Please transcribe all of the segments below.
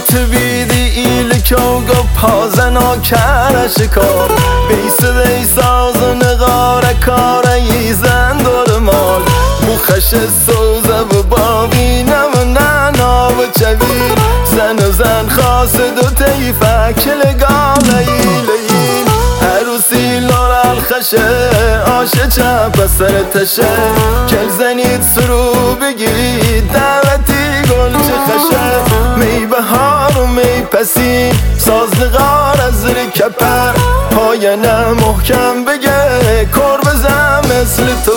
tebidi ilik och pazen och karashkar Beise sazın غاره کاره یزن دور مال بخش سوزه و بابینم ننا و چویر زن خاصد و تیفه کلگاله ایلین عروسی لار الخشه آشه چپ سر تشه کل زنید سرو بگیرید دعوتی گل چه خشه می بهار و می پسین سازدقار از زیر کپر پاینه محکم بگه کر بزن مثل تو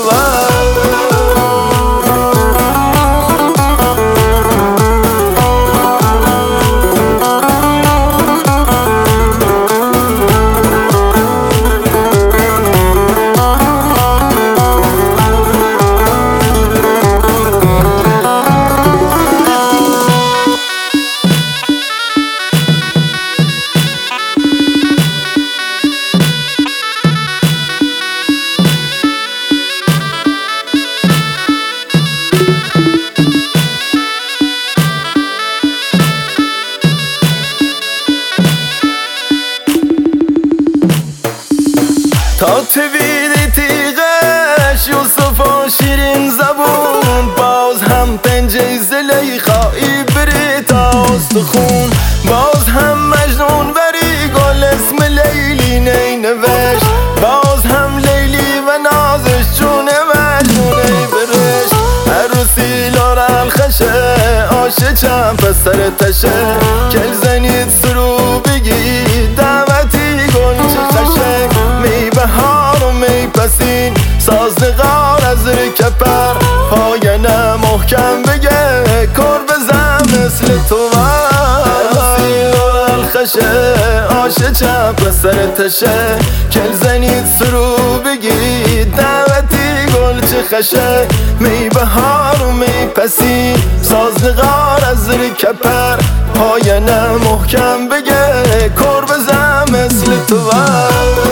تا تویدی تیغش یوسف و شیرین زبون باز هم پنجه زلیخایی بری تا استخون باز هم مجنون بری گل اسم لیلی نینوش باز هم لیلی و نازش جون مجنونه برش عروسی لار الخشه آشه چپ سر تشه کل زنید سرو بگی دعوتی گل چه خشه می بهار و می پسین سازدقار از زیر کپر پاینه محکم بگه کر بزن مثل تو عروسی لار الخشه آشه چپ سر تشه کل زنید سرو بگی دعوتی گل چه خشه می بهار و می پسین سازدقار از زیر کپر پاینه محکم بگه کر بزن مثل تو